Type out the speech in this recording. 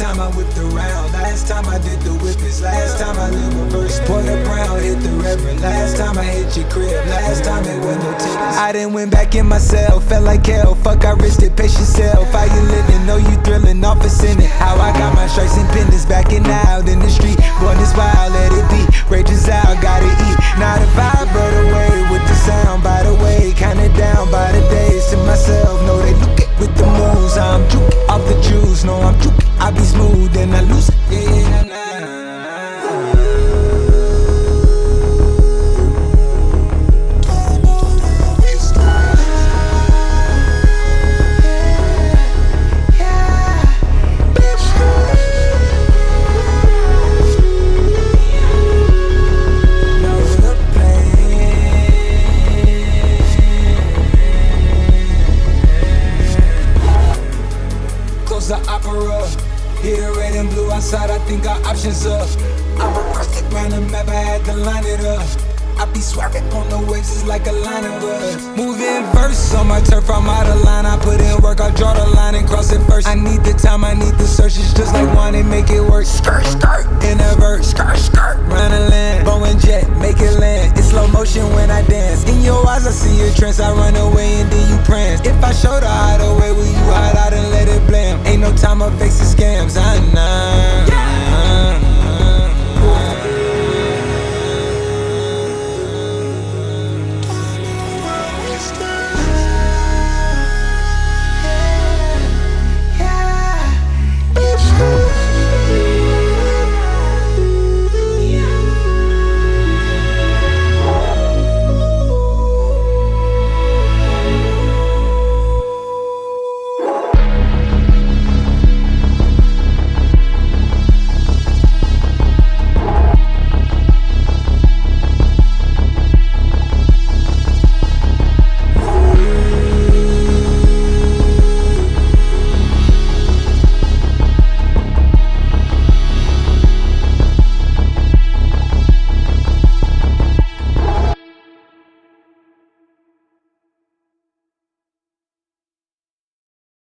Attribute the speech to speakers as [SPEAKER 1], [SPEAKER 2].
[SPEAKER 1] time I whipped around, last time I did the whippets, last time I lived reverse. Porter Brown hit the reverend, last time I hit your crib, last time it was no tickets. I done went back in myself, felt like hell, fuck I risked it, pace yourself. How you living, know you thrilling, off a sinning. How I got my stripes and pendants, backing out in the street. Born this wild, let it be, rages out, gotta eat. Now the vibe brought away with the sound, by the way, kinda down by the days. To myself, know they look it with the moves. I'm juke off the juice, no I'm juke. I be smooth and I lose it, yeah, nah. The opera, hear the red and blue outside, I think our options up. I reversed it round the map, I had to line it up. I be swerving on the waves, it's like a line of us. Moving verse on my turf, I'm out of line. I put in work, I draw the line and cross it first. I need the time, I need the search, it's just like one and make it work. Skirt, skirt, in a verse, skirt, skirt, run a land, Boeing jet, make it land. It's slow motion when I dance. In your eyes, I see your trance, I run away and then you prance. If I show the hideaway, will you hide?